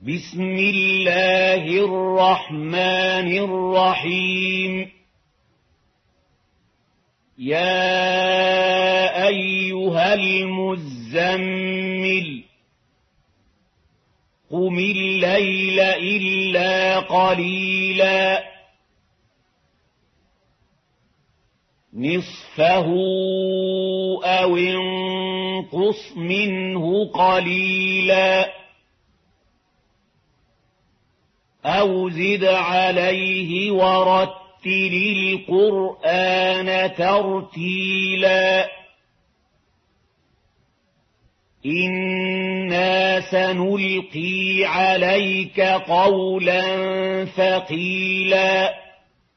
بسم الله الرحمن الرحيم يا أيها المزمل قم الليل إلا قليلا نصفه أو انقص منه قليلا أو زد عليه ورتل القرآن ترتيلا إنا سنلقي عليك قولا ثقيلا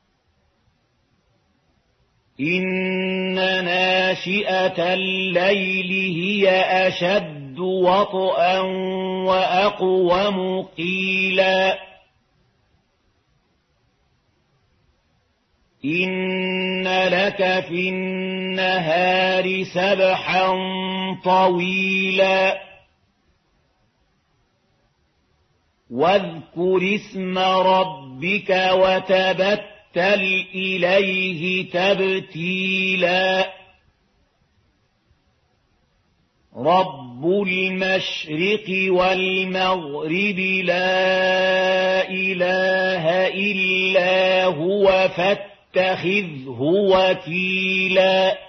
إن ناشئة الليل هي أشد وطئا وأقوم قيلا إن لك في النهار سبحا طويلا واذكر اسم ربك وتبتل إليه تبتيلا رب المشرق والمغرب لا إله إلا هو فاتخذه وكيلا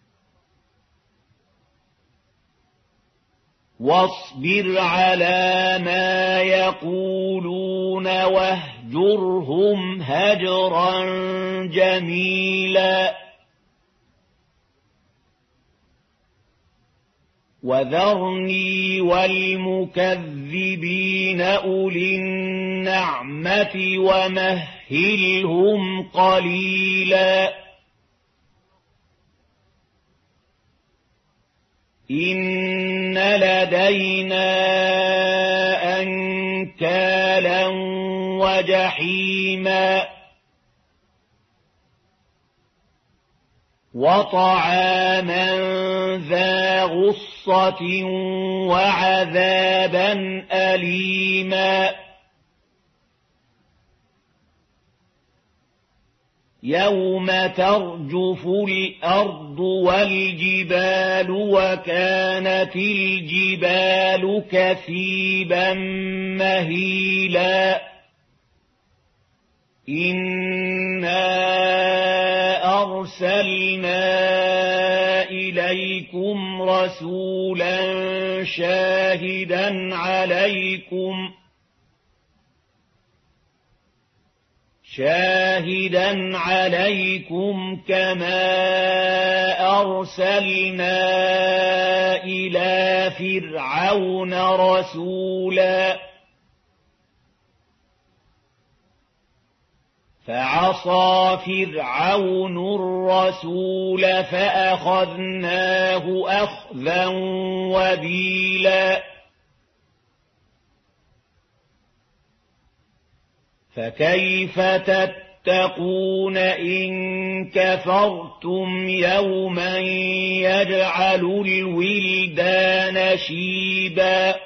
واصبر على ما يقولون واهجرهم هجرا جميلا وذرني والمكذبين أولي النعمة ومهلهم قليلا إن لدينا أنكالا وجحيما وطعاما ذا غصة وعذابا أليما يوم ترجف الأرض والجبال وكانت الجبال كثيبا مهيلا إنا أرسلنا إليكم رسولا شاهدا عليكم كما أرسلنا إلى فرعون رسولا فعصى فرعون الرسول فأخذناه أخذا وبيلا فكيف تتقون إن كفرتم يوما يجعل الولدان شيبا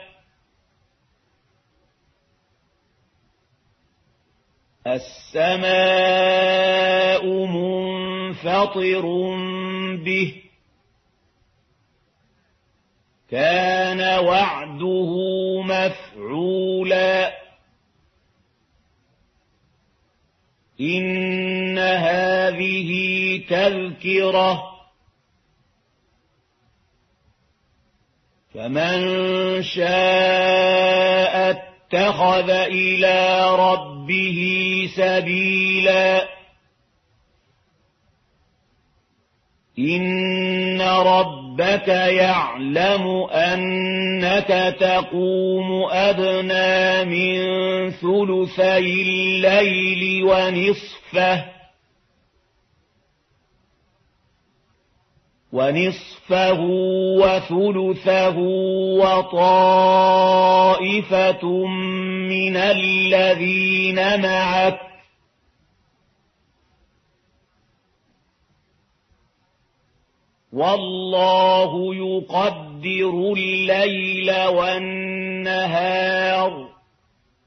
السماء منفطر به كان وعده مفعولا إن هذه تذكرة فمن شاء اتخذ إلى ربه سبيلا إن ربك يعلم أنك تقوم أدنى من ثلثي الليل ونصفه وثلثه وطائفة من الذين معك والله يقدر الليل والنهار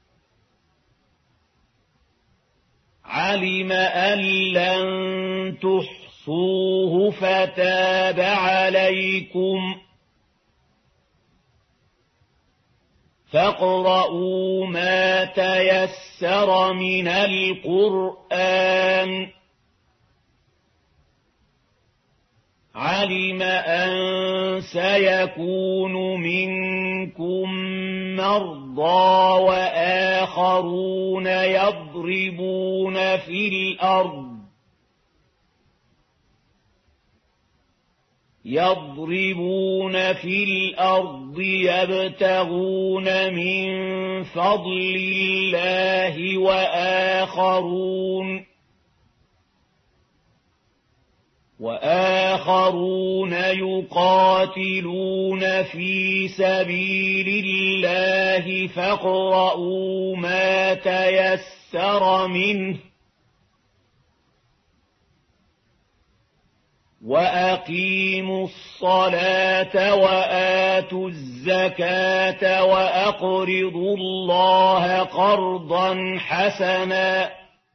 علم أن لن تحصوه فتاب عليكم فاقرؤوا ما تيسر من القرآن علم أن سيكون منكم مرضى وآخرون يضربون في الأرض يبتغون من فضل الله وآخرون يقاتلون في سبيل الله فاقرؤوا ما تيسر منه وأقيموا الصلاة وآتوا الزكاة وأقرضوا الله قرضا حسنا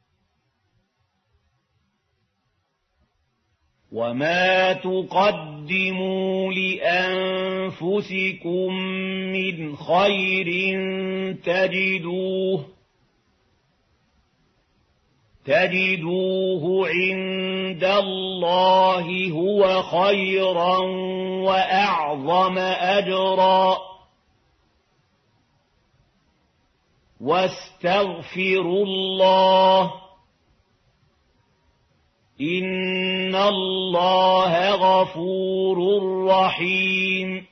وما تقدموا لأنفسكم من خير تجدوه عند الله هو خيرا وأعظم أجرا واستغفروا الله إن الله غفور رحيم